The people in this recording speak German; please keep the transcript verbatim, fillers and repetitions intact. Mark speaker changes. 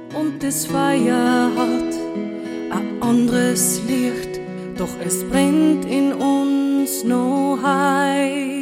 Speaker 1: und das Feuer hat ein anderes Licht, doch es brennt in uns noch heil.